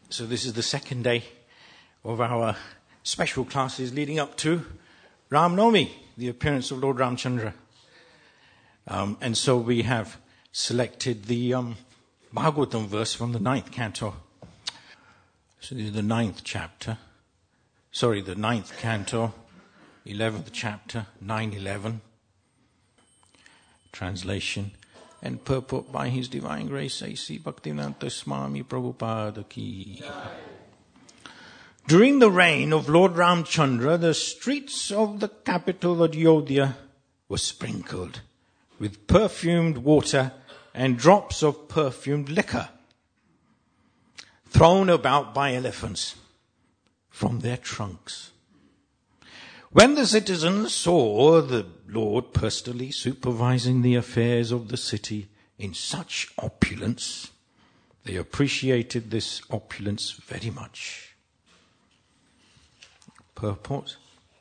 So this is the second day of our special classes leading up to Ram Navami, the appearance of Lord Ramchandra. And so we have selected the Bhagavatam verse from the 9th canto. So this is the 9th canto, 11th chapter, 9:11. Translation and purport by His Divine Grace A.C. Bhaktivedanta Swami Prabhupada Ki. During the reign of Lord Ramchandra, the streets of the capital Ayodhya were sprinkled with perfumed water and drops of perfumed liquor, thrown about by elephants from their trunks. When the citizens saw the Lord personally supervising the affairs of the city in such opulence, they appreciated this opulence very much. Purport.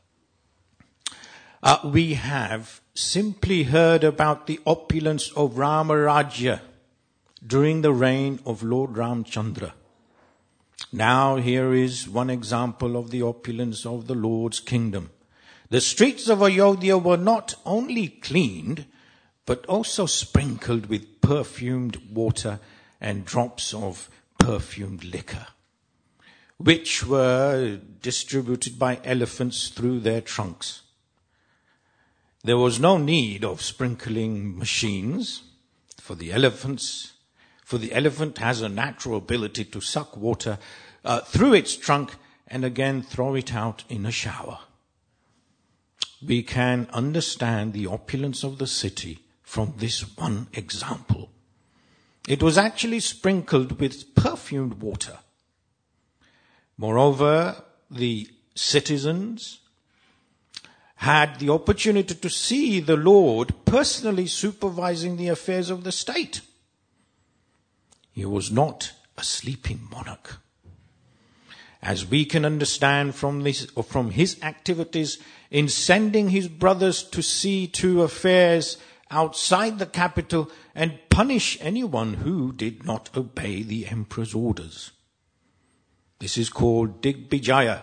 We have simply heard about the opulence of Ramarajya during the reign of Lord Ramchandra. Now here is one example of the opulence of the Lord's kingdom. The streets of Ayodhya were not only cleaned, but also sprinkled with perfumed water and drops of perfumed liquor, which were distributed by elephants through their trunks. There was no need of sprinkling machines for the elephants, for the elephant has a natural ability to suck water through its trunk and again throw it out in a shower. We can understand the opulence of the city from this one example. It was actually sprinkled with perfumed water. Moreover, the citizens had the opportunity to see the Lord personally supervising the affairs of the state. He was not a sleeping monarch. As we can understand from his activities in sending his brothers to see to affairs outside the capital and punish anyone who did not obey the emperor's orders. This is called Digvijaya.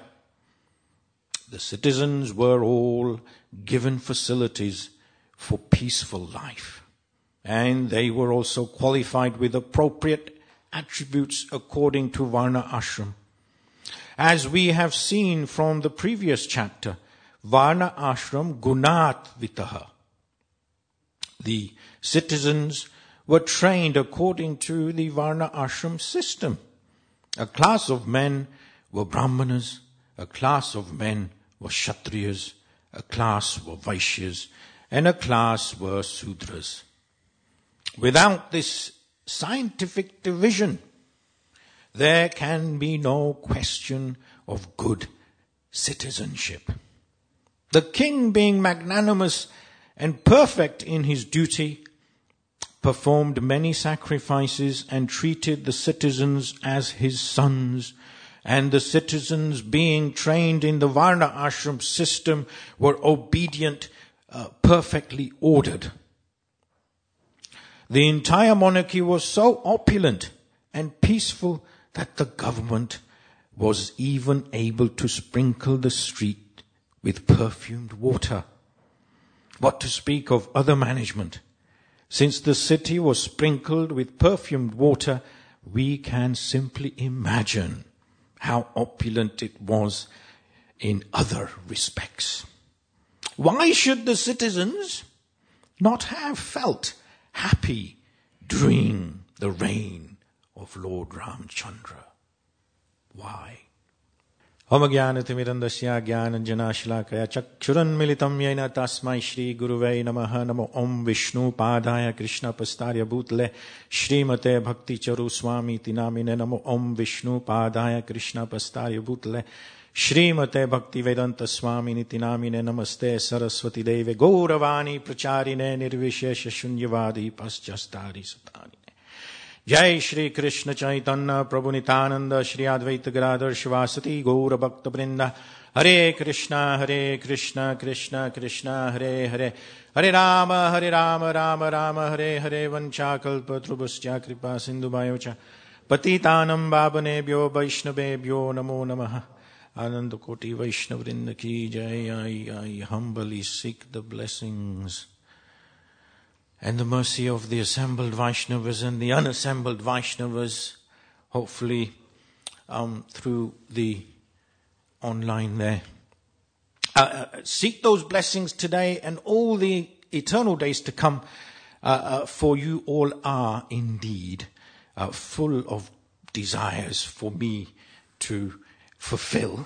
The citizens were all given facilities for peaceful life, and they were also qualified with appropriate attributes according to Varna Ashram. As we have seen from the previous chapter, Varna Ashram Gunat Vitaha. The citizens were trained according to the Varna Ashram system. A class of men were Brahmanas, a class of men were Kshatriyas, a class were Vaishyas, and a class were Sudras. Without this scientific division, there can be no question of good citizenship. The king, being magnanimous and perfect in his duty, performed many sacrifices and treated the citizens as his sons, and the citizens, being trained in the Varna Ashram system, were obedient, perfectly ordered. The entire monarchy was so opulent and peaceful that the government was even able to sprinkle the street with perfumed water. What to speak of other management? Since the city was sprinkled with perfumed water, we can simply imagine how opulent it was in other respects. Why should the citizens not have felt happy during the reign of Lord Ramchandra? Why? Om Jnanatimirandasya Jnananjanashlakaya Chakshurunmilitam Yena Tasmai Shri Guruvei Namaha Namo Om Vishnu Padaya Krishna Pastarya Bhutle Shrimate Bhakti Charu Swami Tinamine Namo Om Vishnu Padaya Krishna Pastarya Bhutle Shrimate Bhakti Vedanta Swami Nitinamine Namaste Saraswati Deve Gauravani Pracharine Nirvishesha Shunyavadi Paschastari Satani. Jai Shri Krishna Chaitanya Prabhu Nityananda Shri Advaita Gadadhar Shivasati Gaura Bhakta Vrinda Hare Krishna Krishna Krishna Hare Hare Hare Rama Rama Rama Hare Hare Vancha Kalpa Trubhasya Kripa Sindhu Bhayocha Patitanam Babanebhyo Vaishnavebhyo Namo Namaha. Ananda Koti Vaishnavrinda Ki Jai. I humbly seek the blessings and the mercy of the assembled Vaishnavas and the unassembled Vaishnavas, hopefully through the online there. Seek those blessings today and all the eternal days to come, for you all are indeed full of desires for me to fulfill.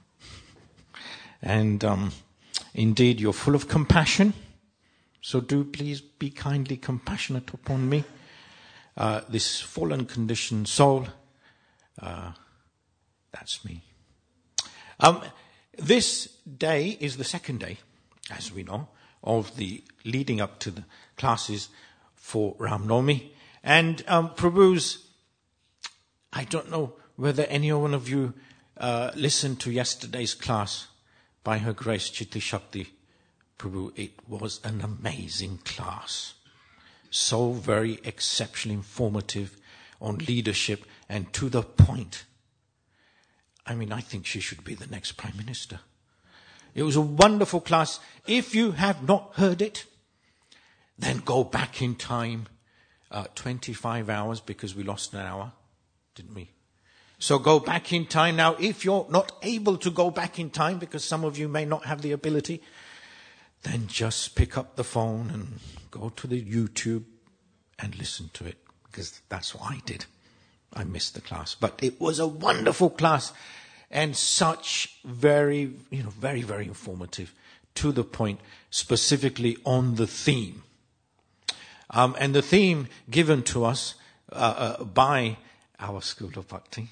And indeed, you're full of compassion. So do please be kindly compassionate upon me, this fallen conditioned soul. That's me. This day is the second day, as we know, of the leading up to the classes for Ram Navami. And Prabhu's, I don't know whether any one of you listened to yesterday's class by Her Grace Chitti Shakti Prabhu. It was an amazing class. So very exceptionally informative on leadership and to the point. I mean, I think she should be the next Prime Minister. It was a wonderful class. If you have not heard it, then go back in time 25 hours, because we lost an hour, didn't we? So go back in time. Now, if you're not able to go back in time, because some of you may not have the ability, then just pick up the phone and go to the YouTube and listen to it, because that's what I did. I missed the class, but it was a wonderful class and such very, very, very informative, to the point, specifically on the theme. And the theme given to us by our School of Bhakti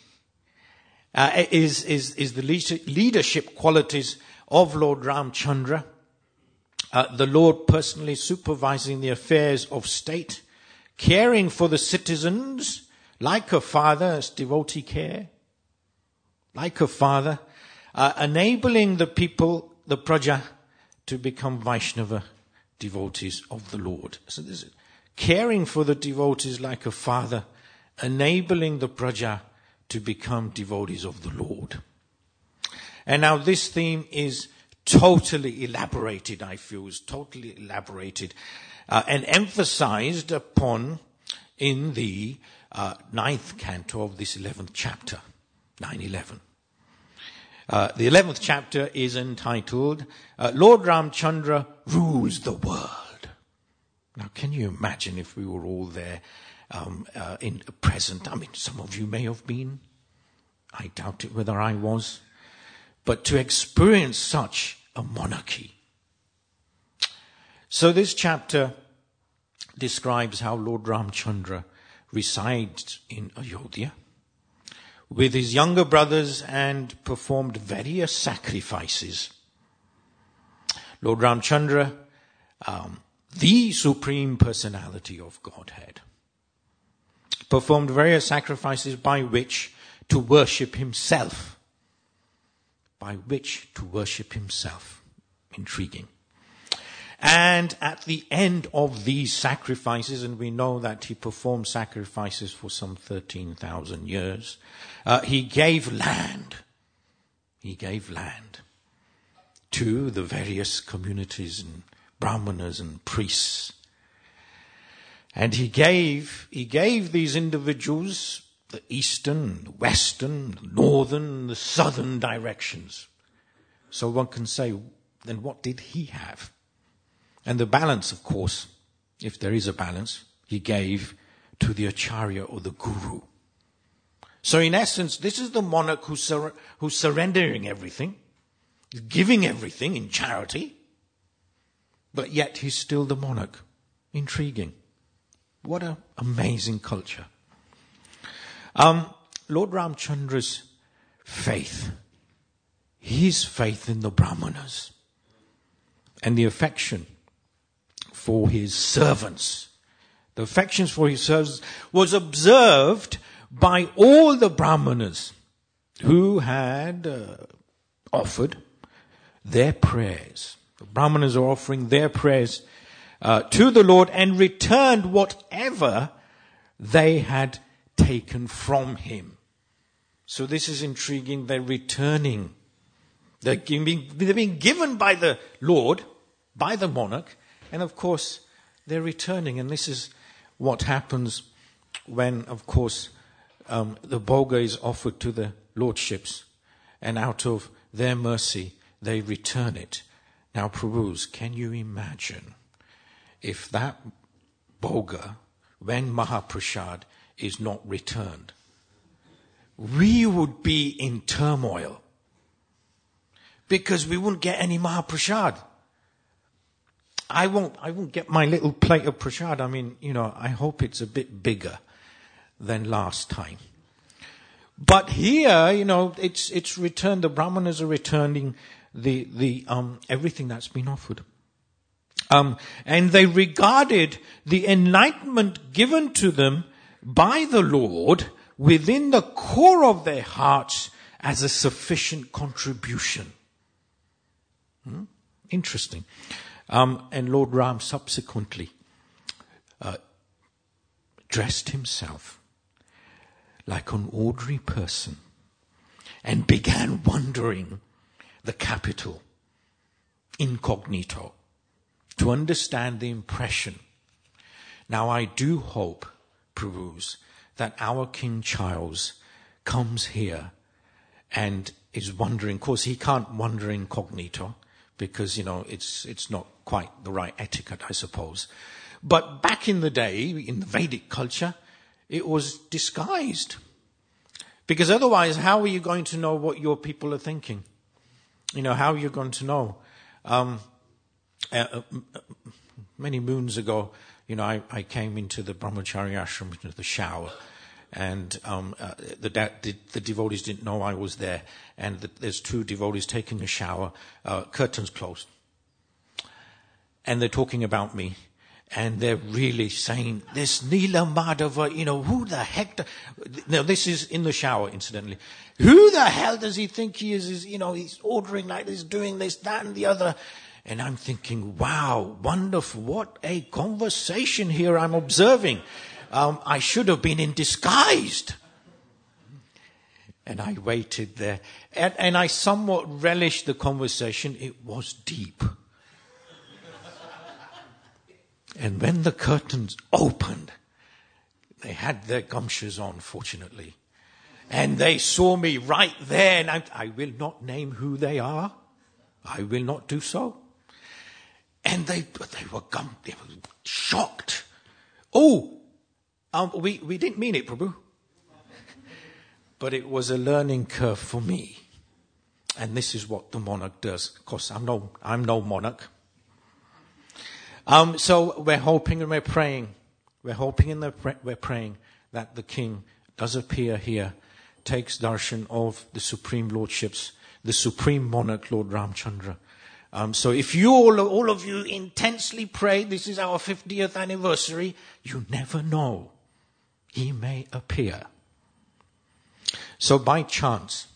is the leadership qualities of Lord Ramchandra, the Lord personally supervising the affairs of state, caring for the citizens like a father, as devotee care, like a father, enabling the people, the praja, to become Vaishnava devotees of the Lord. So this is caring for the devotees like a father, enabling the praja to become devotees of the Lord. And now this theme is totally elaborated, I feel, is totally elaborated and emphasized upon in the 9th canto of this 11th chapter, 9:11. The 11th chapter is entitled, Lord Ramchandra Rules the World. Now, can you imagine if we were all there in present? I mean, some of you may have been. I doubt it whether I was. But to experience such a monarchy. So this chapter describes how Lord Ramchandra resides in Ayodhya with his younger brothers and performed various sacrifices. Lord Ramchandra, the Supreme Personality of Godhead, performed various sacrifices by which to worship himself. Intriguing. And at the end of these sacrifices, and we know that he performed sacrifices for some 13,000 years, he gave land. He gave land to the various communities and brahmanas and priests. And he gave these individuals the eastern, the western, the northern, the southern directions. So one can say, then what did he have? And the balance, of course, if there is a balance, he gave to the acharya or the guru. So in essence, this is the monarch who's surrendering everything, giving everything in charity, but yet he's still the monarch. Intriguing. What an amazing culture. Lord Ramchandra's faith, his faith in the Brahmanas, and the affection for his servants, was observed by all the Brahmanas who had offered their prayers. The Brahmanas are offering their prayers to the Lord and returned whatever they had taken from him. So this is intriguing. They're returning. They're being given by the Lord, by the monarch, and of course they're returning. And this is what happens when, of course, the boga is offered to the lordships, and out of their mercy they return it. Now, Prabhus, can you imagine if that boga, when Mahaprasad is not returned? We would be in turmoil because we wouldn't get any Mahaprasad. I won't get my little plate of prasad. I mean, I hope it's a bit bigger than last time. But here, it's returned. The Brahmanas are returning the everything that's been offered. And they regarded the enlightenment given to them by the Lord within the core of their hearts as a sufficient contribution. Interesting. And Lord Ram subsequently dressed himself like an ordinary person and began wandering the capital incognito to understand the impression. Now I do hope, Prabhus, that our King Charles comes here and is wandering. Of course, he can't wander incognito because, it's not quite the right etiquette, I suppose. But back in the day, in the Vedic culture, it was disguised. Because otherwise, how are you going to know what your people are thinking? How are you going to know? Many moons ago, I came into the Brahmachari ashram, into the shower, and the devotees didn't know I was there, and there's two devotees taking a shower, curtains closed. And they're talking about me, and they're really saying, this Neela Madhava, who the heck... Now, this is in the shower, incidentally. Who the hell does he think he is? He's ordering like this, doing this, that, and the other. And I'm thinking, wow, wonderful, what a conversation here I'm observing. I should have been in disguised. And I waited there. And I somewhat relished the conversation. It was deep. And when the curtains opened, they had their gumshoes on, fortunately. And they saw me right there. And I will not name who they are. I will not do so. And they were shocked. Oh, we didn't mean it, Prabhu. But it was a learning curve for me. And this is what the monarch does. Of course, I'm no monarch. So we're hoping and we're praying. We're hoping and we're praying that the king does appear here, takes darshan of the supreme lordships, the supreme monarch, Lord Ramchandra. So if you all of you intensely pray, this is our 50th anniversary, you never know. He may appear. So by chance,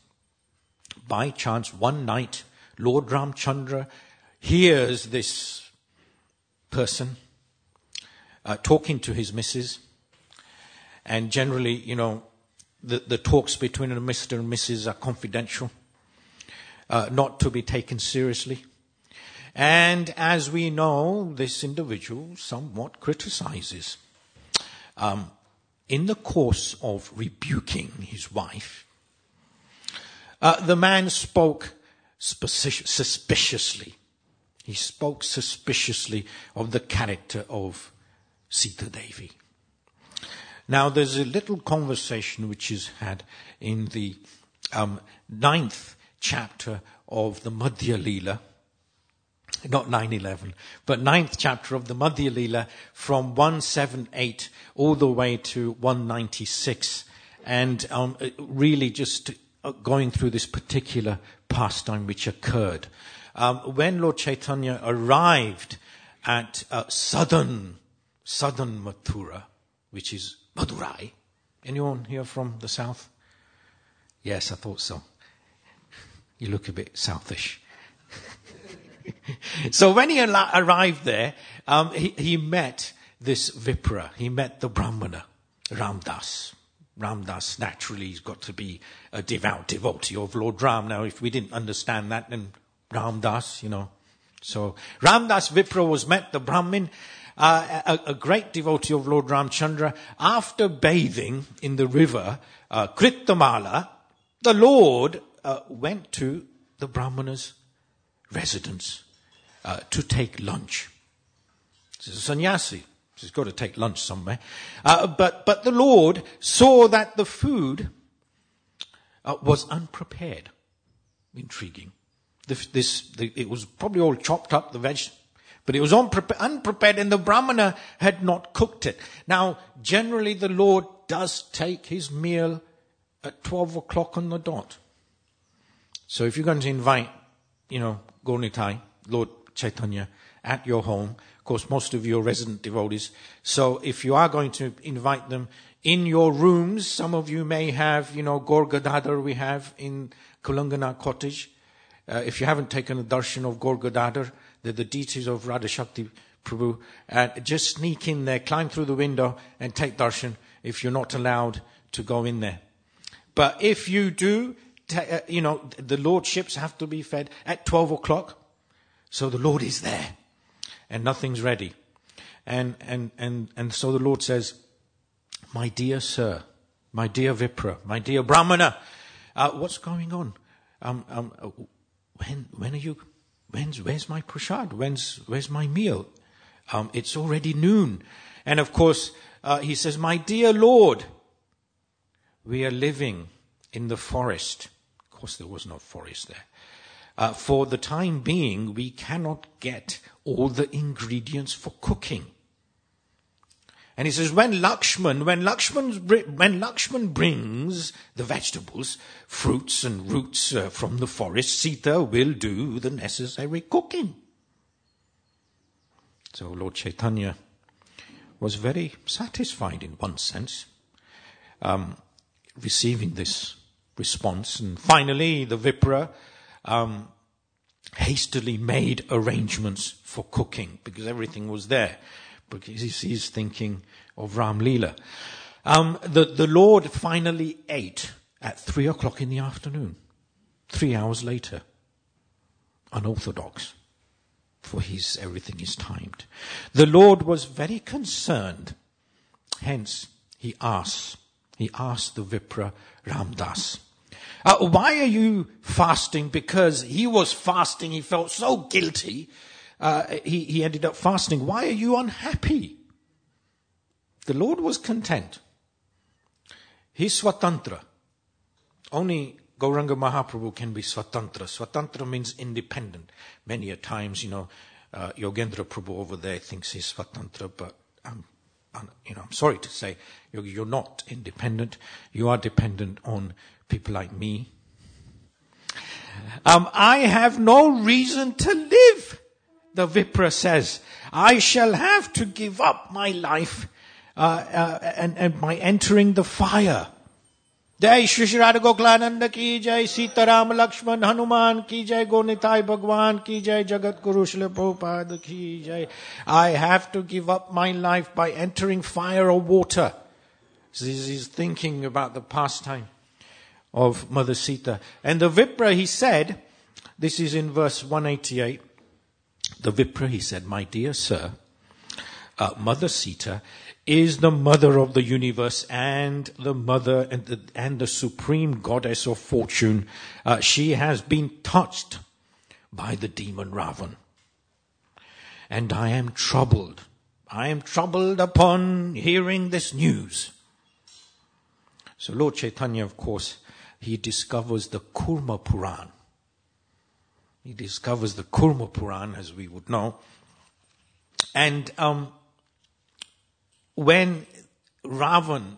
one night, Lord Ramchandra hears this person talking to his missus. And generally, the talks between Mr. and Mrs. are confidential, not to be taken seriously. And as we know, this individual somewhat criticizes. In the course of rebuking his wife, the man spoke suspiciously. He spoke suspiciously of the character of Sita Devi. Now, there's a little conversation which is had in the 9th chapter of the Madhya Leela, not 9:11, but 9th chapter of the Madhya Leela from 178 all the way to 196, and really just going through this particular pastime which occurred. When Lord Chaitanya arrived at southern Mathura, which is Madurai. Anyone here from the south? Yes, I thought so. You look a bit southish. So when he arrived there, he met this Vipra. He met the Brahmana, Ramdas, Ramdas naturally has got to be a devout devotee of Lord Ram. Now, if we didn't understand that, then Ramdas, So Ramdas Vipra was met, the Brahmin, a great devotee of Lord Ramchandra. After bathing in the river Kritamala, the Lord went to the Brahmana's residence to take lunch. This is a sannyasi. He's got to take lunch somewhere. But the Lord saw that the food was unprepared. Intriguing. It was probably all chopped up, the veg, but it was unprepared, and the Brahmana had not cooked it. Now, generally the Lord does take his meal at 12 o'clock on the dot. So if you're going to invite, Gaur-Nitai, Lord Chaitanya, at your home, of course, most of you are resident devotees. So if you are going to invite them in your rooms, some of you may have, Gaur Gadadhar we have in Kulangana cottage. If you haven't taken a darshan of Gaur Gadadhar, they're the deities of Radha Shakti Prabhu, just sneak in there, climb through the window and take darshan if you're not allowed to go in there. But if you do, the lordships have to be fed at 12 o'clock. So the Lord is there and nothing's ready. And so the Lord says, my dear sir, my dear Vipra, my dear Brahmana, what's going on? Where's my prasad? Where's my meal? It's already noon. And of course, he says, my dear Lord, we are living in the forest. Of course, there was no forest there. For the time being, we cannot get all the ingredients for cooking. And he says, when Lakshman brings the vegetables, fruits and roots from the forest, Sita will do the necessary cooking. So Lord Chaitanya was very satisfied in one sense, receiving this response. And finally, the Vipra hastily made arrangements for cooking because everything was there. Because he's thinking of Ram Leela. The Lord finally ate at 3 o'clock in the afternoon, 3 hours later. Unorthodox, for everything is timed. The Lord was very concerned. Hence, he asked the Vipra Ramdas, why are you fasting? Because he was fasting, he felt so guilty. He ended up fasting. Why are you unhappy? The Lord was content. He's swatantra. Only Gauranga Mahaprabhu can be swatantra. Swatantra means independent. Many a times, Yogendra Prabhu over there thinks he's swatantra, but I'm sorry to say, you're not independent. You are dependent on people like me. I have no reason to live. The Vipra says, I shall have to give up my life and by entering the fire. Jai Shri Shri Radha Gokulananda ki jai, Sita Rama Lakshman Hanuman ki jai, Gaur-Nitai Bhagwan ki jai, Jagat Guru Srila Prabhupada ki jai. I have to give up my life by entering fire or water. So he's thinking about the pastime of Mother Sita. And the Vipra, he said, this is in verse 188, the Vipra, he said, my dear sir, Mother Sita is the mother of the universe and the mother and the supreme goddess of fortune. She has been touched by the demon Ravan. And I am troubled. I am troubled upon hearing this news. So Lord Chaitanya, of course, he discovers the Kurma Puran. He discovers the Kurma Puran, as we would know. And when Ravan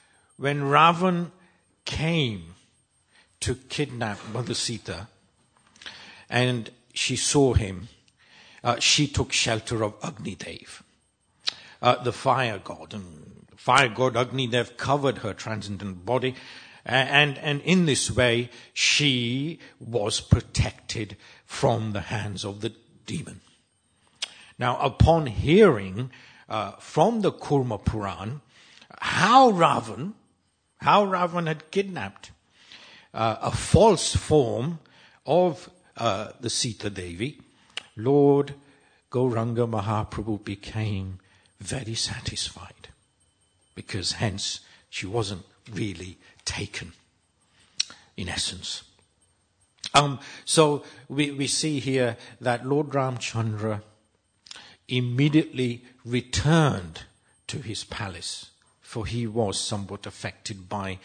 came to kidnap Mother Sita, and she saw him, she took shelter of Agnidev, the fire god. And fire god Agnidev covered her transcendent body. And in this way, she was protected from the hands of the demon. Now, upon hearing from the Kurma Puran how Ravan how Ravan had kidnapped a false form of the Sita Devi, Lord Gauranga Mahaprabhu became very satisfied, because hence she wasn't really taken, in essence. So we see here that Lord Ramchandra immediately returned to his palace, for he was somewhat affected by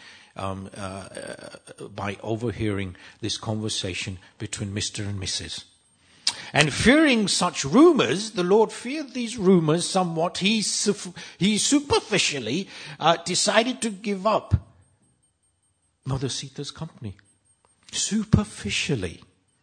overhearing this conversation between Mr. and Mrs. And fearing such rumors, the Lord feared these rumors somewhat. He superficially decided to give up Mother Sita's company. Superficially.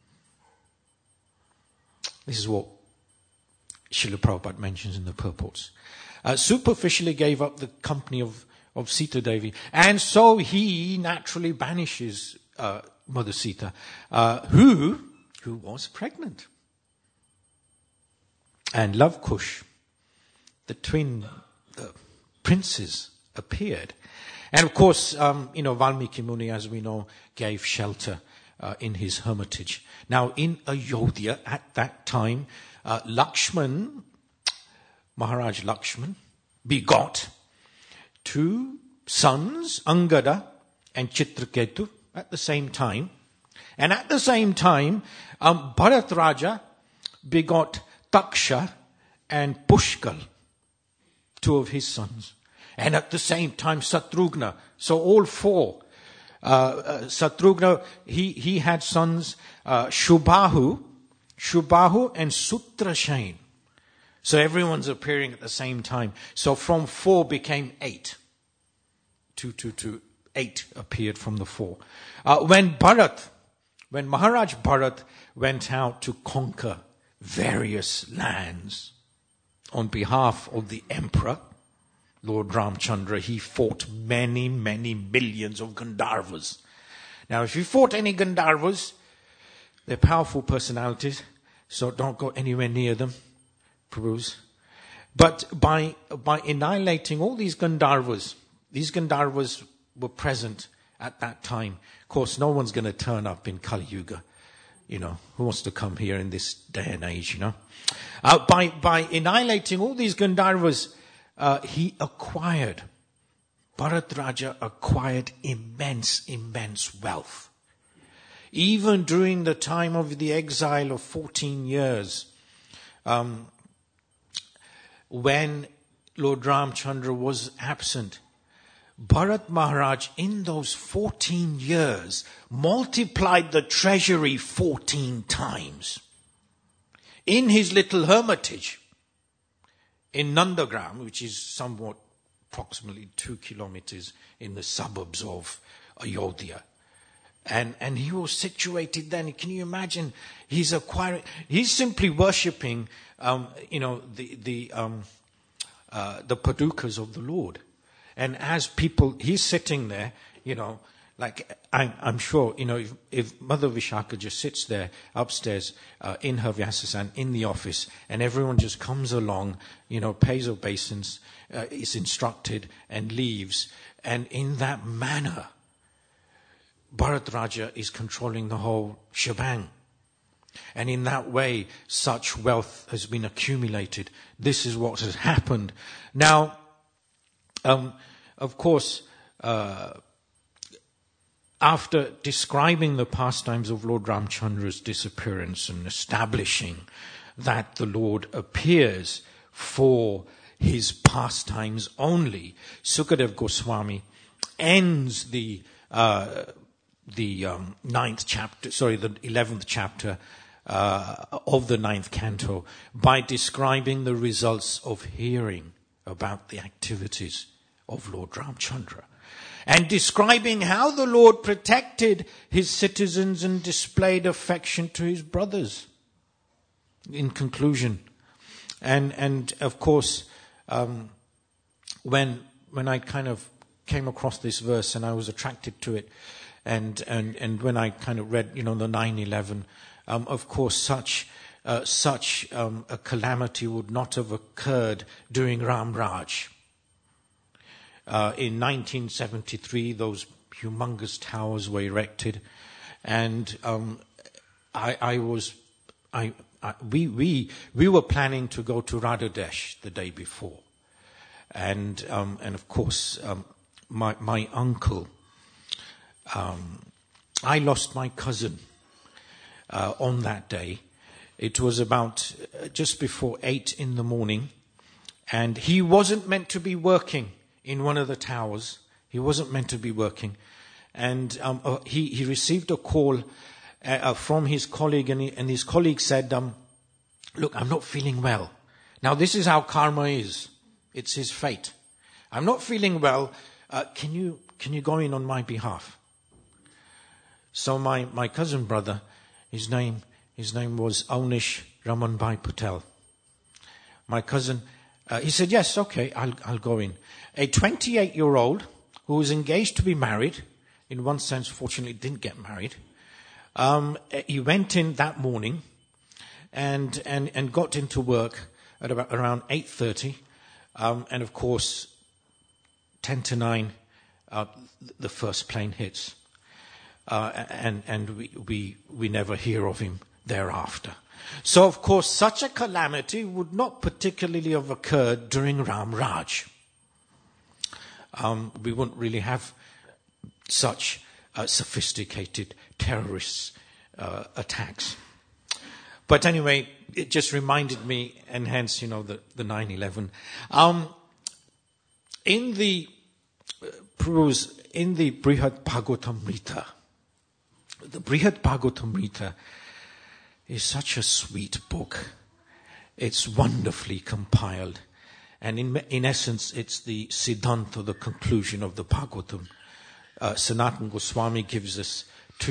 This is what Srila Prabhupada mentions in the purports. Superficially gave up the company of Sita Devi. And so he naturally banishes Mother Sita, who was pregnant. And Love Kush, the twin princes, appeared. And of course, Valmiki Muni, as we know, gave shelter in his hermitage. Now, in Ayodhya at that time, Maharaj Lakshman, begot 2 sons, Angada and Chitraketu, at the same time. And at the same time, Bharat Raja begot Taksha and Pushkal, 2 of his sons. And at the same time, Satrugna. So all 4. Satrugna, he had sons, Shubhahu and Sutrashain. So everyone's appearing at the same time. So from 4 became 8. 8 appeared from the 4. When Maharaj Bharat went out to conquer various lands on behalf of the emperor, Lord Ramchandra, he fought many, many millions of Gandharvas. Now, if you fought any Gandharvas, they're powerful personalities, so don't go anywhere near them, Prabhus. But by annihilating all these Gandharvas were present at that time. Of course, no one's going to turn up in Kali Yuga. Who wants to come here in this day and age, By annihilating all these Gandharvas, Bharat Raja acquired immense wealth. Even during the time of the exile of 14 years, when Lord Ramchandra was absent, Bharat Maharaj, in those 14 years, multiplied the treasury 14 times. In his little hermitage in Nandagram, which is somewhat approximately 2 kilometers in the suburbs of Ayodhya. And he was situated then. Can you imagine? He's simply worshipping, the padukas of the Lord. And as people, he's sitting there, I'm sure, if Mother Vishaka just sits there upstairs in her Vyasasan, in the office, and everyone just comes along, pays obeisance, is instructed and leaves. And in that manner, Bharat Raja is controlling the whole shebang. And in that way, such wealth has been accumulated. This is what has happened. Now, of course, after describing the pastimes of Lord Ramchandra's disappearance and establishing that the Lord appears for his pastimes only, Sukadev Goswami ends the 11th chapter of the 9th canto by describing the results of hearing about the activities of Lord Ramchandra, and describing how the Lord protected his citizens and displayed affection to his brothers. In conclusion, and of course, when I kind of came across this verse and I was attracted to it, and when I kind of read, the 9/11, of course, such a calamity would not have occurred during Ram Raj. In 1973, those humongous towers were erected, and we were planning to go to Radhadesh the day before, and of course my uncle. I lost my cousin on that day. It was about just before 8 in the morning, and he wasn't meant to be working in one of the towers. He wasn't meant to be working, and he received a call from his colleague, and his colleague said, "Look, I'm not feeling well." Now this is how karma is; it's his fate. I'm not feeling well. Can you go in on my behalf? So my cousin brother, his name was Avnish Ramanbhai Patel. My cousin, he said, "Yes, okay, I'll go in." A 28-year-old who was engaged to be married, in one sense, fortunately didn't get married. He went in that morning and got into work at around 8:30, and of course, 10 to 9, the first plane hits. And we never hear of him thereafter. So, of course, such a calamity would not particularly have occurred during Ram Raj. We wouldn't really have such sophisticated terrorist attacks. But anyway, it just reminded me, and hence, the 9/11. In the Brihad Bhagavatamrita, the Brihad Bhagavatamrita is such a sweet book. It's wonderfully compiled. And in essence, it's the Siddhanta, the conclusion of the Bhagavatam. Sanatana Goswami gives us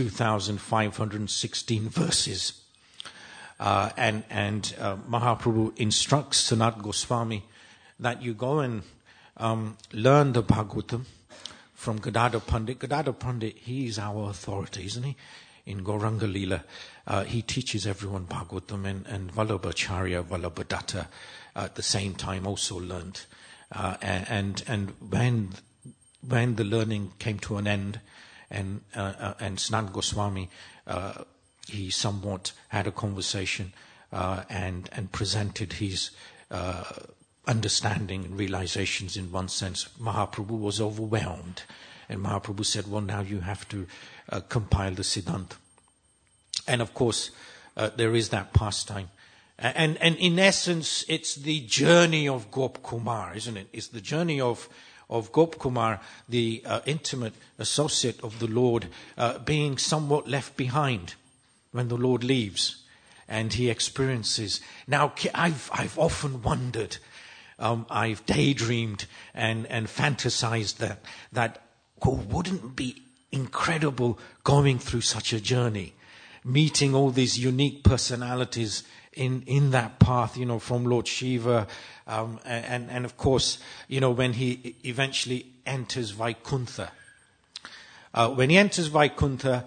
2,516 verses. And Mahaprabhu instructs Sanatana Goswami that you go and learn the Bhagavatam from Gadadhar Pandit. Gadadhar Pandit, he is our authority, isn't he? In Gauranga Leela, he teaches everyone Bhagavatam, and Vallabhacharya, Vallabhadatta at the same time also learned. And when the learning came to an end, and Sanatana Goswami, he somewhat had a conversation and presented his understanding and realizations in one sense. Mahaprabhu was overwhelmed, and Mahaprabhu said, "Well, now you have to compile the Siddhanta." And of course, there is that pastime. And in essence, it's the journey of Gop Kumar, isn't it? It's the journey of Gop Kumar, the intimate associate of the Lord, being somewhat left behind when the Lord leaves, and he experiences. Now, I've often wondered, I've daydreamed and fantasized that wouldn't it be incredible going through such a journey, meeting all these unique personalities in that path, from Lord Shiva, and of course, when he eventually enters Vaikuntha. When he enters Vaikuntha,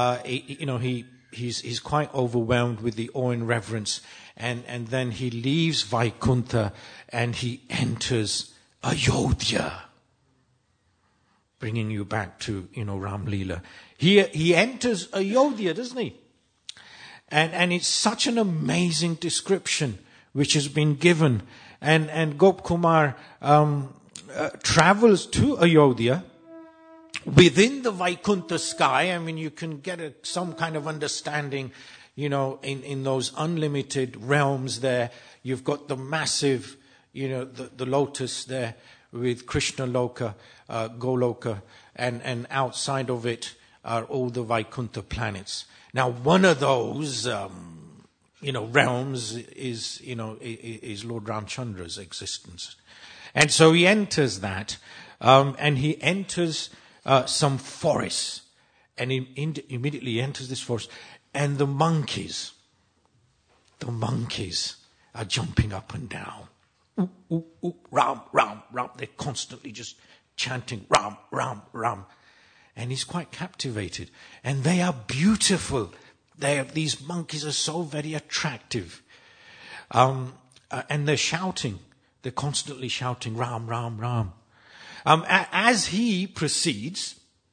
he's quite overwhelmed with the awe and reverence, and then he leaves Vaikuntha and he enters Ayodhya, bringing you back to Ram Leela. He enters Ayodhya, doesn't he? And it's such an amazing description which has been given, and Gop Kumar travels to Ayodhya within the Vaikuntha sky. I mean, you can get some kind of understanding, in those unlimited realms there. You've got the massive, the lotus there with Krishna Loka, Goloka, and outside of it are all the Vaikuntha planets. Now, one of those, realms is Lord Ramchandra's existence. And so he enters that, and he enters some forests, and he immediately enters this forest, and the monkeys are jumping up and down. Ooh, ooh, ooh, Ram, Ram, Ram. They're constantly just chanting Ram, Ram, Ram. And he's quite captivated. And they are beautiful. These monkeys are so very attractive. And they're shouting. They're constantly shouting Ram, Ram, Ram. As he proceeds,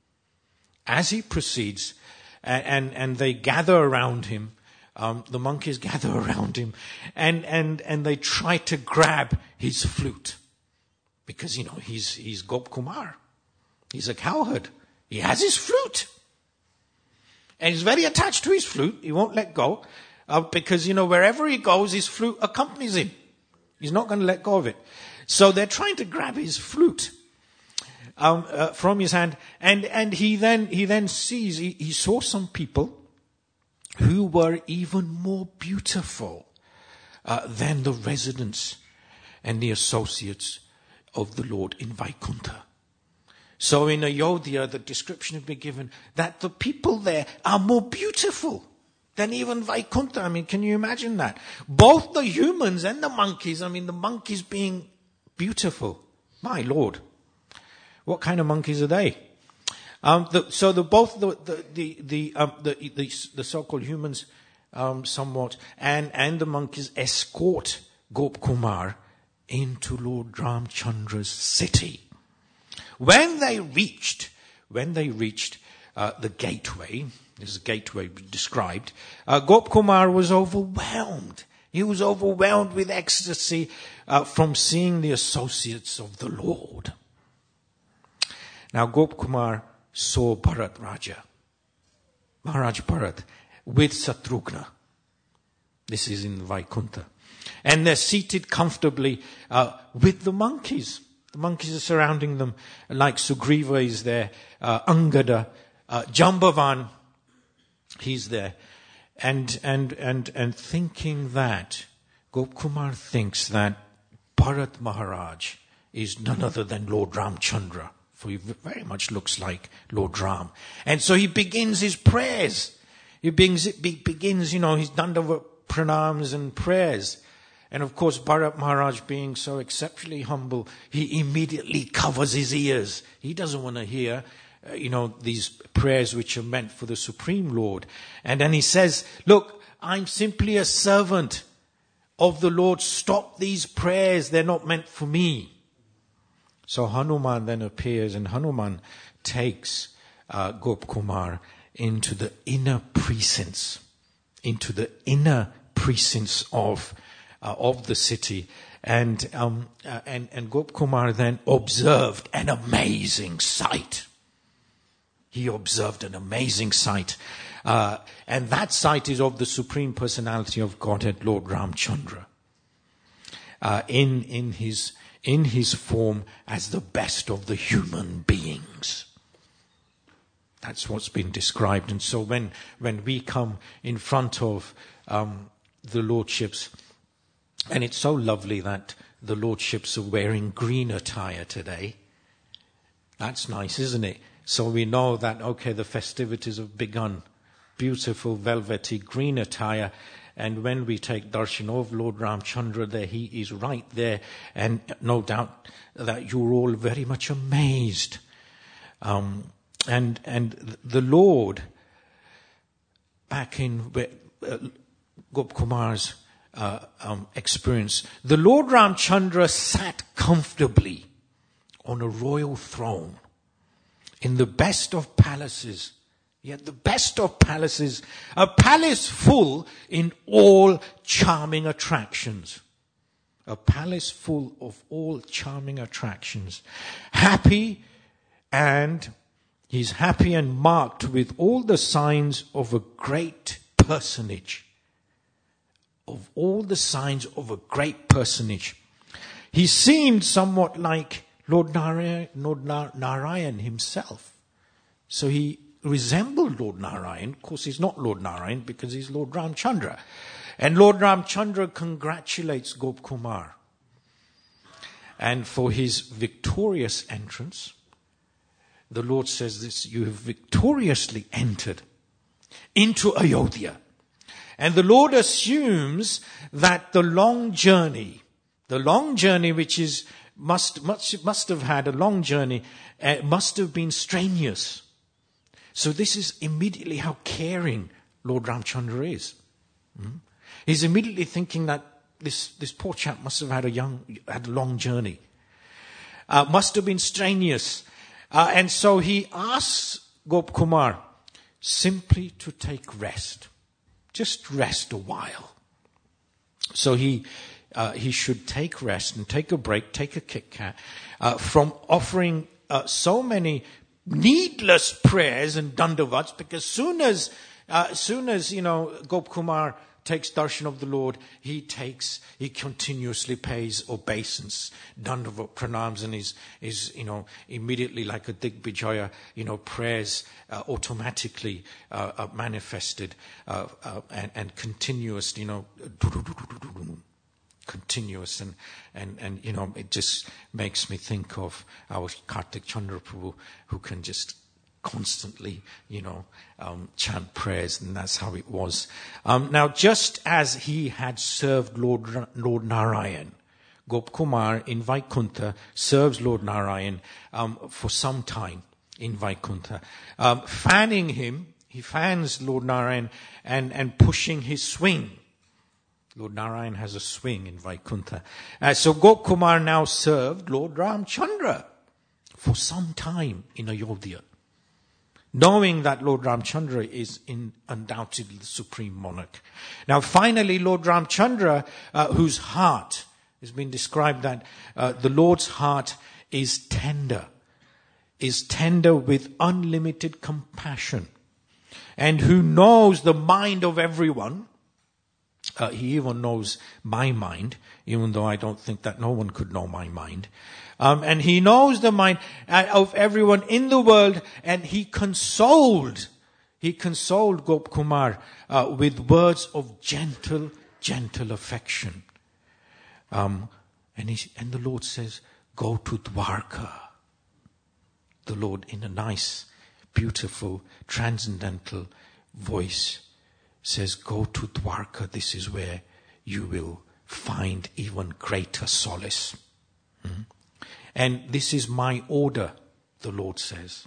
and they gather around him, the monkeys gather around him, and they try to grab his flute. Because, he's Gop Kumar. He's a cowherd. He has his flute. And he's very attached to his flute. He won't let go. Because, wherever he goes, his flute accompanies him. He's not going to let go of it. So they're trying to grab his flute from his hand. And he then sees, he saw some people who were even more beautiful than the residents and the associates of the Lord in Vaikuntha. So in Ayodhya, the description had been given that the people there are more beautiful than even Vaikuntha. I mean, can you imagine that? Both the humans and the monkeys, the monkeys being beautiful. My Lord. What kind of monkeys are they? The so-called humans, somewhat, and the monkeys escort Gop Kumar into Lord Ramchandra's city. When they reached the gateway, this is a gateway described, Gop Kumar was overwhelmed. He was overwhelmed with ecstasy from seeing the associates of the Lord. Now Gop Kumar saw Bharat Raja, Maharaj Bharat, with Satrughna. This is in Vaikuntha. And they're seated comfortably with the monkeys. The monkeys are surrounding them, like Sugriva is there, Angada, Jambavan, he's there. And thinking that, Gop Kumar thinks that Bharat Maharaj is none other than Lord Ramchandra. For he very much looks like Lord Ram. And so he begins his prayers. He begins his Dandava pranams and prayers. And of course, Bharat Maharaj being so exceptionally humble, he immediately covers his ears. He doesn't want to hear, these prayers which are meant for the Supreme Lord. And then he says, look, I'm simply a servant of the Lord. Stop these prayers. They're not meant for me. So Hanuman then appears, and Hanuman takes Gop Kumar into the inner precincts of the city, and Gop Kumar then observed an amazing sight. He observed an amazing sight, and that sight is of the Supreme Personality of Godhead, Lord Ramchandra, in his form as the best of the human beings. That's what's been described. And so when we come in front of the lordships, and it's so lovely that the lordships are wearing green attire today. That's nice, isn't it? So we know that, the festivities have begun. Beautiful velvety green attire. And when we take darshan of Lord Ramchandra there, he is right there. And no doubt that you're all very much amazed. And the Lord, back in Gop Kumar's experience, the Lord Ramchandra sat comfortably on a royal throne in the best of palaces. Yet the best of palaces, a palace full in all charming attractions. A palace full of all charming attractions. He's happy and marked with all the signs of a great personage. Of all the signs of a great personage. He seemed somewhat like Lord Narayan himself. So he resembled Lord Narayan. Of course, he's not Lord Narayan because he's Lord Ramchandra. And Lord Ramchandra congratulates Gop Kumar. And for his victorious entrance, the Lord says this, you have victoriously entered into Ayodhya. And the Lord assumes that the long journey which must have had a long journey, must have been strenuous. So this is immediately how caring Lord Ramchandra is. He's immediately thinking that this poor chap must have had a long journey. must have been strenuous. And so he asks Gopkumar simply to take rest. Just rest a while. So he should take rest and take a break, take a Kit Kat from offering so many needless prayers and dandavats, because soon as Gopkumar takes darshan of the Lord, he continuously pays obeisance, dandavat, pranams, and is immediately like a Digbijaya, prayers automatically manifested and continuous, continuous, and it just makes me think of our Kartik Chandra Prabhu, who can just constantly, chant prayers, and that's how it was. Now, just as he had served Lord Narayan, Gopkumar in Vaikuntha serves Lord Narayan for some time in Vaikuntha. Fanning him, he fans Lord Narayan and pushing his swing. Lord Narayan has a swing in Vaikuntha. So Gopkumar now served Lord Ramchandra for some time in Ayodhya, knowing that Lord Ramchandra is undoubtedly the supreme monarch. Now finally, Lord Ramchandra, whose heart has been described that the Lord's heart is tender with unlimited compassion, and who knows the mind of everyone. He even knows my mind, even though I don't think that no one could know my mind. And he knows the mind of everyone in the world, and he consoled Gopkumar with words of gentle affection. And the Lord says, go to Dwarka. The Lord, in a nice, beautiful, transcendental voice, says, go to Dwarka. This is where you will find even greater solace. And this is my order, the Lord says.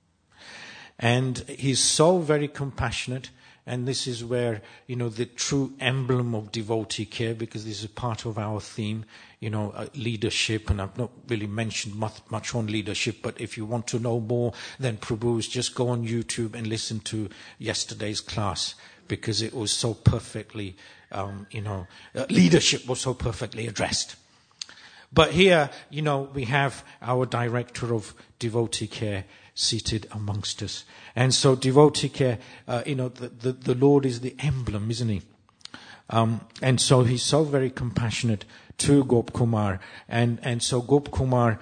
And he's so very compassionate. And this is where, the true emblem of devotee care, because this is part of our theme, leadership. And I've not really mentioned much on leadership, but if you want to know more than Prabhu's, just go on YouTube and listen to yesterday's class, because it was so perfectly, leadership was so perfectly addressed. But here, we have our director of devotee care seated amongst us. And so devotee care, the Lord is the emblem, isn't he? And so he's so very compassionate to Gopkumar. And so Gopkumar,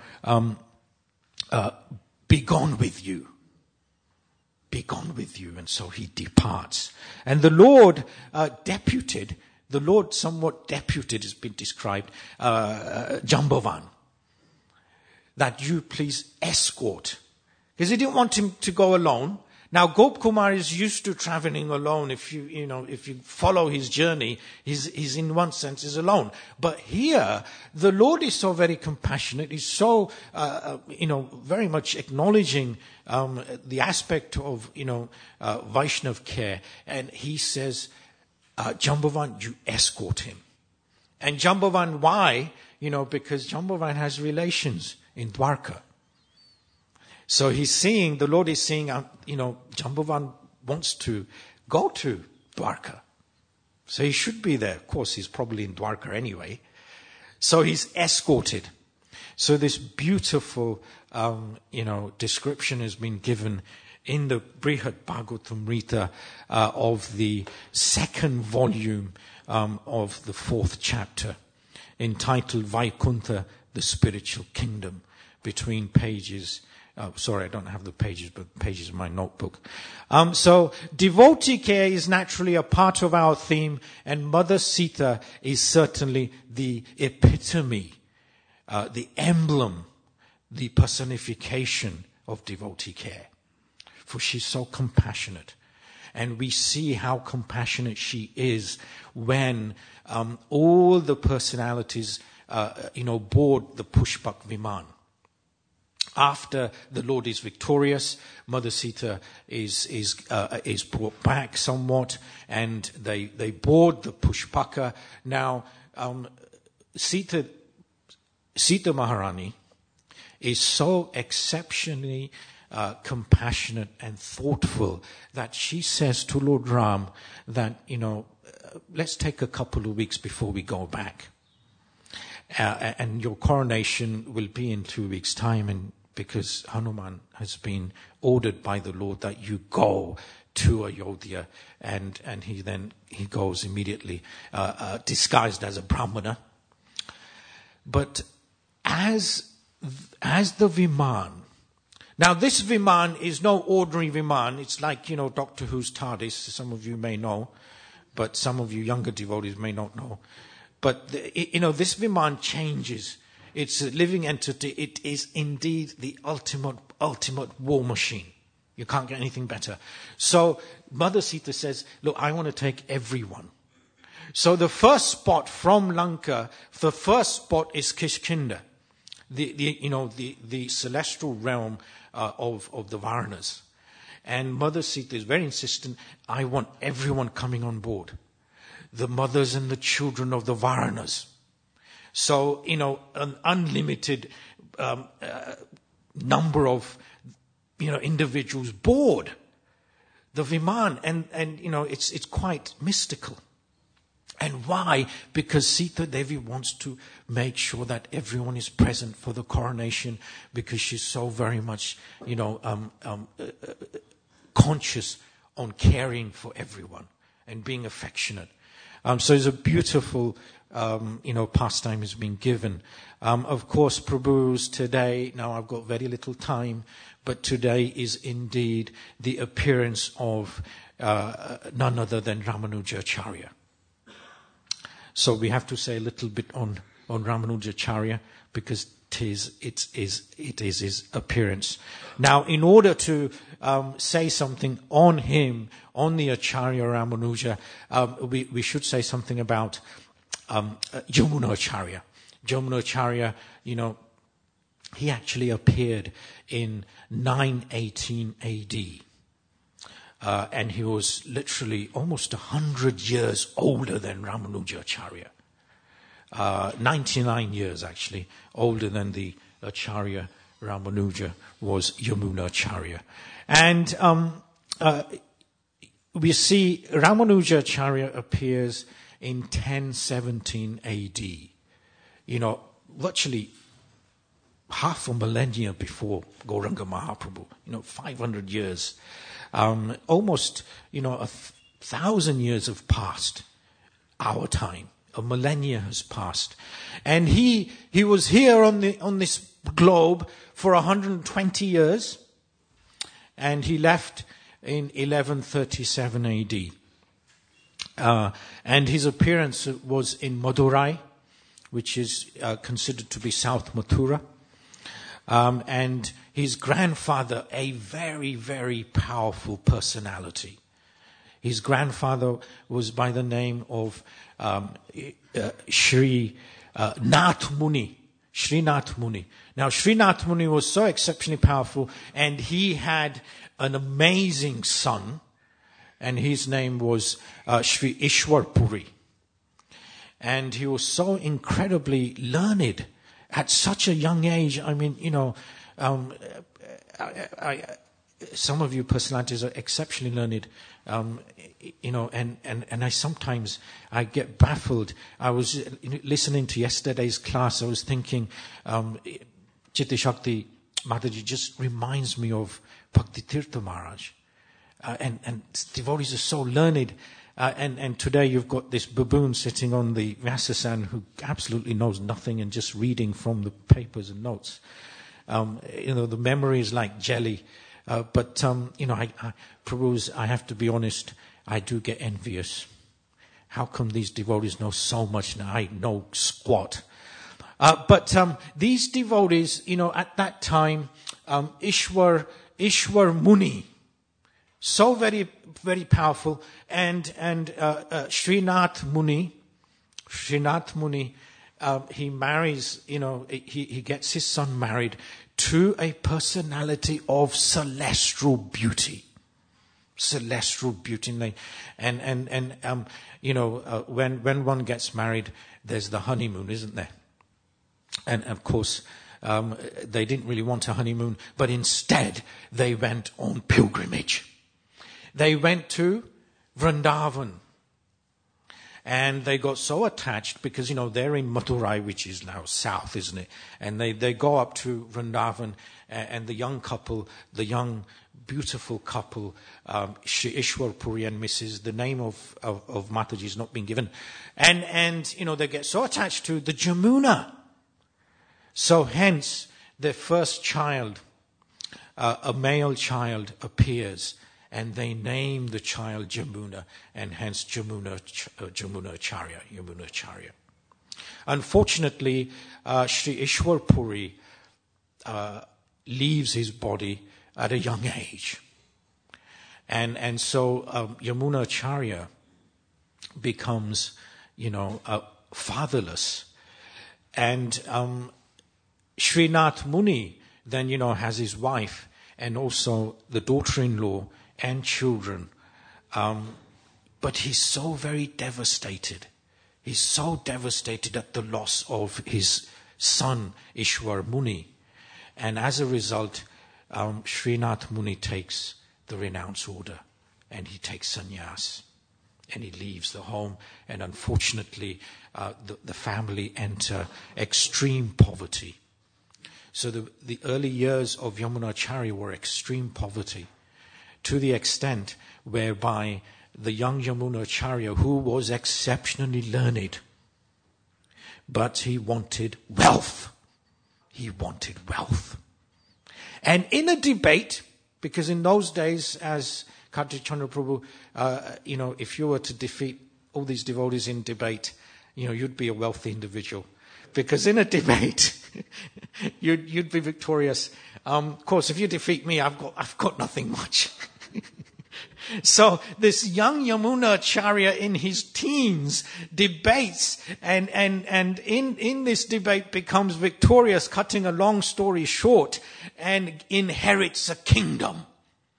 be gone with you. Be gone with you. And so he departs. And the Lord somewhat deputed has been described, Jambavan, that you please escort. Because he didn't want him to go alone. Now Gopkumar is used to traveling alone. If you follow his journey, he's in one sense is alone. But here, the Lord is so very compassionate. He's so, very much acknowledging, the aspect of, Vaishnav care. And he says, Jambavan, you escort him. And Jambavan, why? Because Jambavan has relations in Dwarka. So the Lord is seeing, Jambavan wants to go to Dwarka. So he should be there. Of course, he's probably in Dwarka anyway. So he's escorted. So this beautiful, description has been given in the Brihad Bhagavatamrita of the second volume of the 4th chapter, entitled Vaikuntha, the Spiritual Kingdom, between pages. Sorry, I don't have the pages, but pages of my notebook. So devotee care is naturally a part of our theme, and Mother Sita is certainly the epitome, the emblem, the personification of devotee care. For she's so compassionate. And we see how compassionate she is when all the personalities, board the Pushpak Viman. After the Lord is victorious, Mother Sita is brought back somewhat, and they board the Pushpaka. Now, Sita Maharani is so exceptionally compassionate and thoughtful that she says to Lord Ram that, let's take a couple of weeks before we go back. And your coronation will be in 2 weeks' time, and because Hanuman has been ordered by the Lord that you go to Ayodhya, and he goes immediately, disguised as a Brahmana. But as the Viman, now this Viman is no ordinary Viman. It's like, Doctor Who's TARDIS, some of you may know, but some of you younger devotees may not know. But, this Viman changes. It's a living entity. It is indeed the ultimate war machine. You can't get anything better. So Mother Sita says, look, I want to take everyone. So the first spot from Lanka, the first spot is Kishkinda, the celestial realm of the Varanas. And Mother Sita is very insistent, I want everyone coming on board. The mothers and the children of the Varanas. So, an unlimited number of, individuals board the Viman. And it's quite mystical. And why? Because Sita Devi wants to make sure that everyone is present for the coronation, because she's so very much, conscious on caring for everyone and being affectionate. So it's a beautiful, pastime has been given. Of course, Prabhu's today, now I've got very little time, but today is indeed the appearance of none other than Ramanujacharya. So we have to say a little bit on Ramanujacharya, because it is his appearance. Now, in order to say something on him, on the Acharya Ramanuja, we should say something about Yamuna Acharya. Yamuna Acharya, he actually appeared in 918 AD. And he was literally almost 100 years older than Ramanujacharya. 99 years actually older than the Acharya Ramanuja was Yamuna Acharya. And we see Ramanujacharya appears in 1017 AD. Virtually half a millennia before Gauranga Mahaprabhu. 500 years. Almost, 1,000 years have passed our time. A millennia has passed. And he was here on this globe for 120 years. And he left in 1137 AD. And his appearance was in Madurai, which is considered to be South Mathura. And his grandfather, a very, very powerful personality. His grandfather was by the name of Shri Nath Muni. Shri Nath Muni. Now, Shri Nath Muni was so exceptionally powerful, and he had an amazing son, and his name was Shri Ishwar Puri. And he was so incredibly learned at such a young age. I mean, some of you personalities are exceptionally learned, and I sometimes get baffled. I was listening to yesterday's class. I was thinking, Chitti Shakti Mataji just reminds me of Bhakti Tirtha Maharaj. And devotees are so learned. And today you've got this baboon sitting on the Vyasasan who absolutely knows nothing and just reading from the papers and notes. The memory is like jelly. But Prabhu's, I have to be honest, I do get envious. How come these devotees know so much and I know squat? But these devotees, at that time, Ishwar Muni, so very, very powerful, and Srinath Muni, he marries, he gets his son married to a personality of celestial beauty. Celestial beauty. And when one gets married, there's the honeymoon, isn't there? And of course, They didn't really want a honeymoon, but instead they went on pilgrimage. They went to Vrindavan. And they got so attached because, they're in Madurai, which is now south, isn't it? And they go up to Vrindavan, and the young beautiful couple, Shri Ishwar Puri and Mrs. The name of Mataji has not been given. And they get so attached to the Jamuna. So hence, their first child, a male child, appears. And they name the child Jamuna, and hence Jamuna Acharya. Unfortunately, Shri Ishwar Puri leaves his body at a young age. And so Yamuna Acharya becomes, fatherless. And Srinath Muni then, has his wife and also the daughter-in-law and children. But he's so very devastated. He's so devastated at the loss of his son, Ishwar Muni. And as a result, Srinath Muni takes the renounce order and he takes sannyas. And he leaves the home. And unfortunately, the family enter extreme poverty. So the early years of Yamuna Acharya were extreme poverty, to the extent whereby the young Yamuna Acharya, who was exceptionally learned, but he wanted wealth. He wanted wealth. And in a debate, because in those days, as Khatri Chandra Prabhu, if you were to defeat all these devotees in debate, you'd be a wealthy individual. Because in a debate, you'd be victorious. Of course, if you defeat me, I've got nothing much. So this young Yamuna Acharya in his teens debates and in this debate becomes victorious, cutting a long story short, and inherits a kingdom.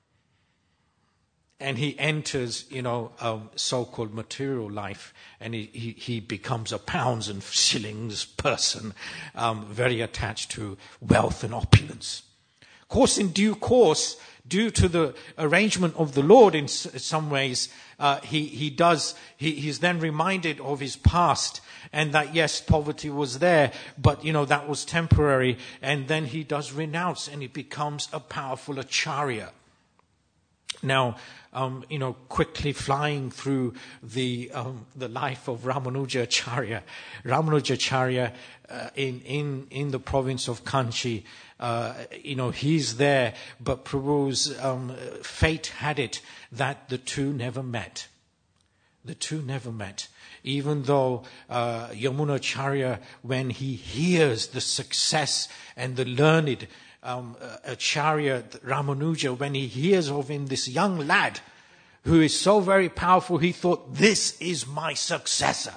And he enters, so-called material life, and he becomes a pounds and shillings person, very attached to wealth and opulence. Of course, in due course, due to the arrangement of the Lord in some ways, he's then reminded of his past, and that yes, poverty was there, but that was temporary, and then he does renounce, and he becomes a powerful acharya. Now, quickly flying through the life of Ramanuja Acharya. Ramanuja Acharya in the province of Kanchi, he's there, but Prabhu's fate had it that the two never met. The two never met. Even though Yamuna Acharya, when he hears the success and the learned Acharya Ramanuja, when he hears of him, this young lad who is so very powerful, he thought, this is my successor.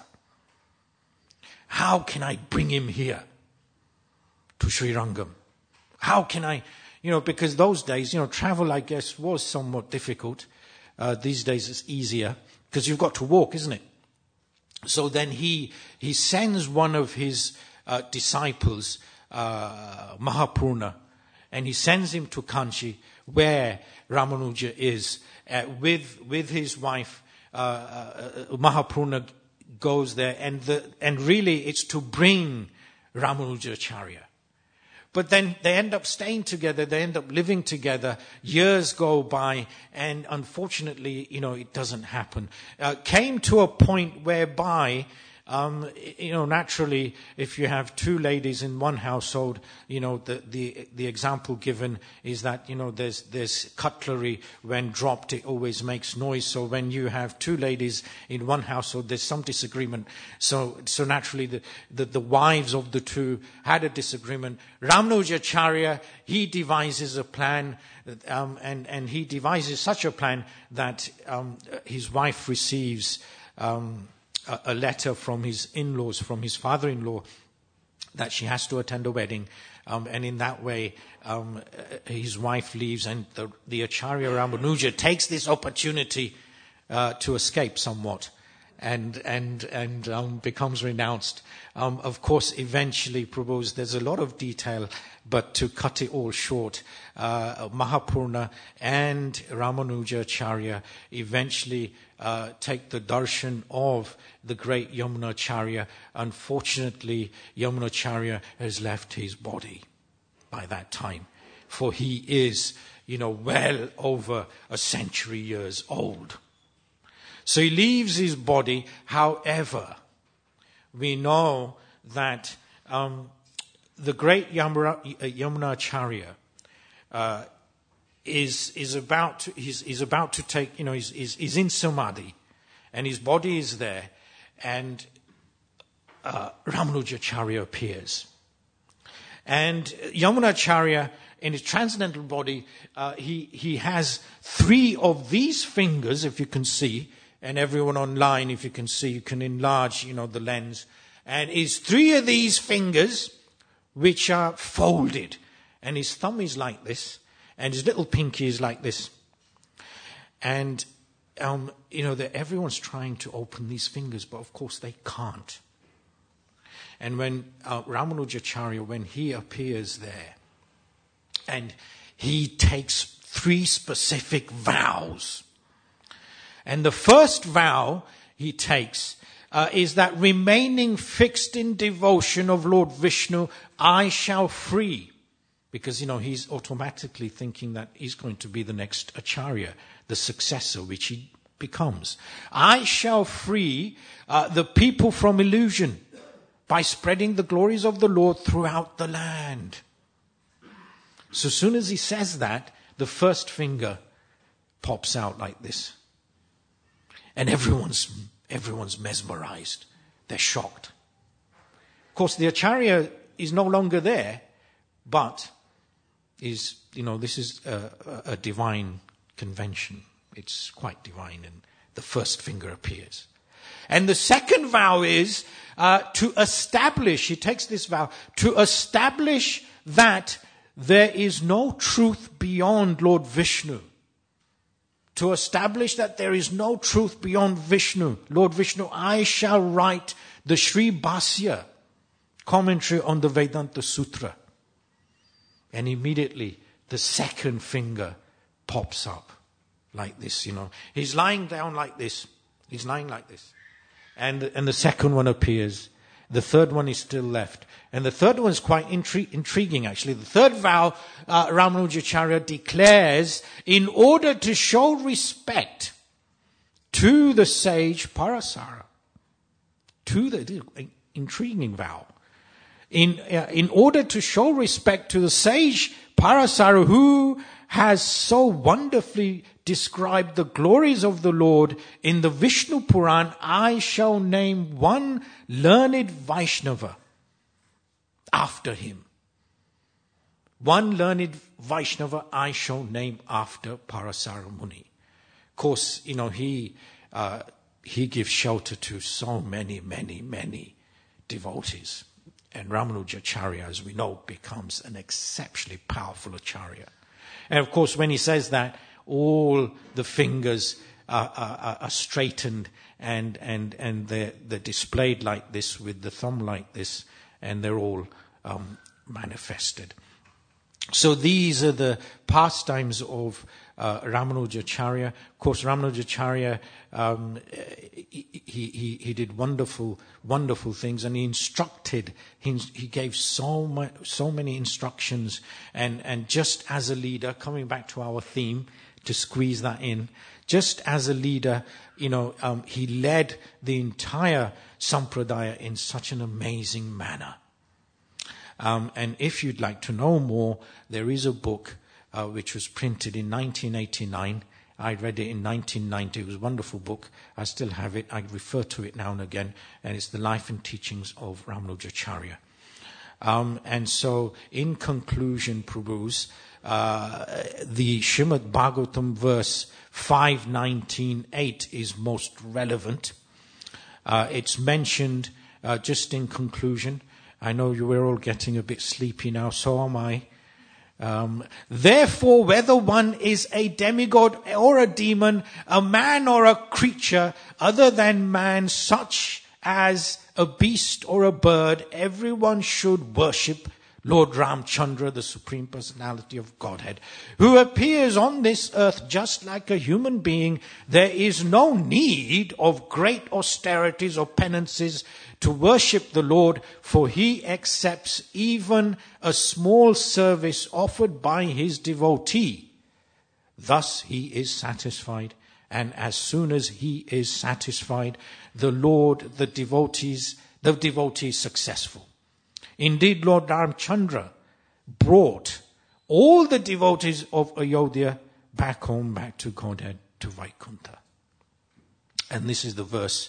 How can I bring him here to Sri Rangam? How can I, because those days, travel, I guess, was somewhat difficult. These days it's easier because you've got to walk, isn't it? So then he sends one of his disciples, Mahapurna, and he sends him to Kanchi, where Ramanuja is, with his wife. Mahapurna goes there, and really it's to bring Ramanuja Acharya. But then they end up staying together, they end up living together, years go by, and unfortunately, it doesn't happen. Came to a point whereby, naturally, if you have two ladies in one household, the example given is that, there's cutlery, when dropped, it always makes noise. So when you have two ladies in one household, there's some disagreement. So naturally, the wives of the two had a disagreement. Ramanuja Acharya, he devises a plan, and he devises such a plan that his wife receives a letter from his in-laws, from his father-in-law, that she has to attend a wedding. And in that way, his wife leaves, and the Acharya Ramanuja takes this opportunity to escape somewhat. and becomes renounced. Of course, eventually, Prabhu's, there's a lot of detail, but to cut it all short, Mahapurna and Ramanujacharya eventually take the darshan of the great Yamunacharya. Unfortunately, Yamunacharya has left his body by that time, for he is, well over a century years old. So he leaves his body. However, we know that the great Yamunacharya is about to take, he's in samadhi, and his body is there, and Ramanujacharya appears. And Yamunacharya, in his transcendental body, he has 3 of these fingers, if you can see, and everyone online, if you can see, you can enlarge, the lens. And his 3 of these fingers, which are folded. And his thumb is like this, and his little pinky is like this. And, that everyone's trying to open these fingers, but of course they can't. And when Ramanujacharya, when he appears there, and he takes 3 specific vows. And the first vow he takes is that remaining fixed in devotion of Lord Vishnu, I shall free. Because, he's automatically thinking that he's going to be the next Acharya, the successor, which he becomes. I shall free the people from illusion by spreading the glories of the Lord throughout the land. So as soon as he says that, the first finger pops out like this. And everyone's mesmerized. They're shocked. Of course, the Acharya is no longer there, but this is a divine convention. It's quite divine, and the first finger appears. And the second vow is to establish, he takes this vow, to establish that there is no truth beyond Lord Vishnu. To establish that there is no truth beyond Vishnu. Lord Vishnu, I shall write the Sri Bhasya, commentary on the Vedanta Sutra. And immediately the second finger pops up like this, He's lying down like this. He's lying like this. And the second one appears. The third one is still left. And the third one is quite intriguing, actually. The third vow, Ramanujacharya declares, in order to show respect to the sage Parasara, to the intriguing vow, in order to show respect to the sage Parasara, who has so wonderfully described the glories of the Lord in the Vishnu Puran, I shall name one learned Vaishnava after him. One learned Vaishnava I shall name after Parasara Muni. Of course, he gives shelter to so many, many, many devotees. And Ramanujacharya, as we know, becomes an exceptionally powerful Acharya. And of course, when he says that, all the fingers are straightened and they're displayed like this, with the thumb like this, and they're all manifested. So these are the pastimes of Ramanujacharya. Of course, Ramanujacharya, he did wonderful things, and he instructed. He gave so many instructions, and just as a leader, coming back to our theme, to squeeze that in, just as a leader, he led the entire sampradaya in such an amazing manner. And if you'd like to know more, there is a book which was printed in 1989. I read it in 1990. It was a wonderful book. I still have it. I refer to it now and again. And it's the life and teachings of Ramanujacharya. And so, in conclusion, Prabhus, the Srimad Bhagavatam verse 5:19-8 is most relevant. It's mentioned just in conclusion. I know you were all getting a bit sleepy now, so am I. Therefore, whether one is a demigod or a demon, a man or a creature other than man, such as a beast or a bird, everyone should worship Lord Ramchandra, the Supreme Personality of Godhead, who appears on this earth just like a human being. There is no need of great austerities or penances to worship the Lord, for he accepts even a small service offered by his devotee. Thus he is satisfied, and as soon as he is satisfied, the Lord, the devotee is successful. Indeed, Lord Ramchandra brought all the devotees of Ayodhya back home, back to Godhead, to Vaikuntha. And this is the verse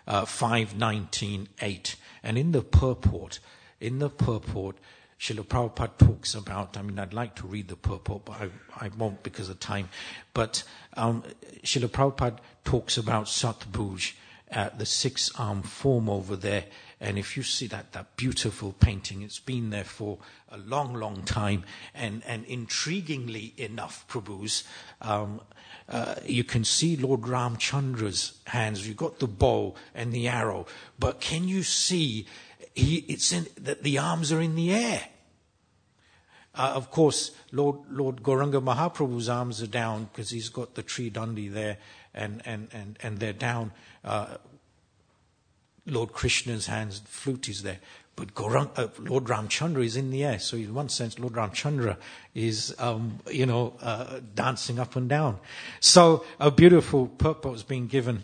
5:19:8. And in the purport, Srila Prabhupada talks about, I'd like to read the purport, but I won't because of time. But Srila Prabhupada talks about Satbhuj, the six-armed form over there. And if you see that beautiful painting, it's been there for a long, long time. And intriguingly enough, Prabhus, you can see Lord Ramchandra's hands. You've got the bow and the arrow. But can you see that the arms are in the air? Of course, Lord Gauranga Mahaprabhu's arms are down because he's got the tree dandi there and they're down. Lord Krishna's hands, flute is there. But Lord Ramchandra is in the air. So in one sense, Lord Ramchandra is, dancing up and down. So a beautiful purport is being given.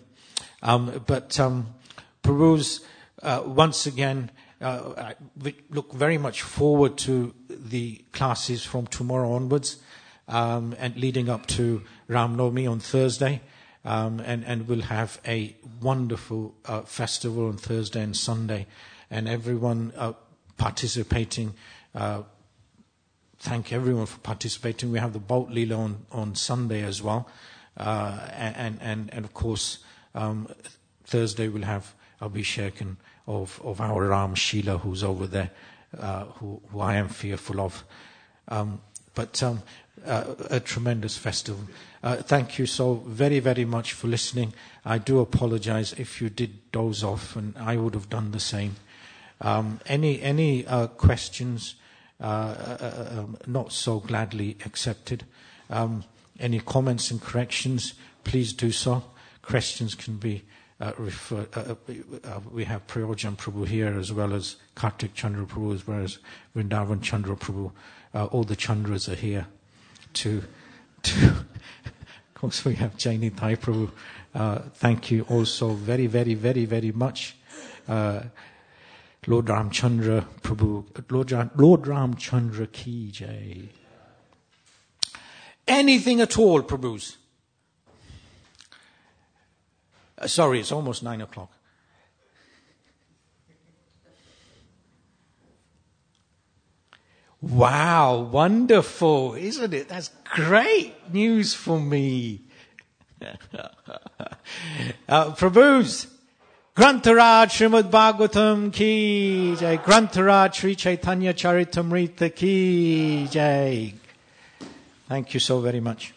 Prabhu's, once again, we look very much forward to the classes from tomorrow onwards, and leading up to Ram Navami on Thursday. And we'll have a wonderful festival on Thursday and Sunday. And everyone participating, thank everyone for participating. We have the Boat Leela on Sunday as well. And of course, Thursday we'll have Abhishek of our Ram Sheila, who's over there, who I am fearful of. A tremendous festival. Thank you so very, very much for listening. I do apologize if you did doze off, and I would have done the same. Any questions? Not so gladly accepted. Any comments and corrections? Please do so. Questions can be referred. We have Prayojan Prabhu here, as well as Kartik Chandra Prabhu, as well as Vrindavan Chandra Prabhu. All the Chandras are here. Of course, we have Jaini Thai Prabhu. Thank you also very, very, very, very much. Lord Ramchandra Prabhu, Lord Ramchandra ki jai. Anything at all, Prabhus? Sorry, it's almost 9:00. Wow, wonderful, isn't it? That's great news for me. Prabhus, Grantaraj Srimad Bhagavatam ki jai, Grantaraj Sri Chaitanya Charitamrita ki jai. Thank you so very much.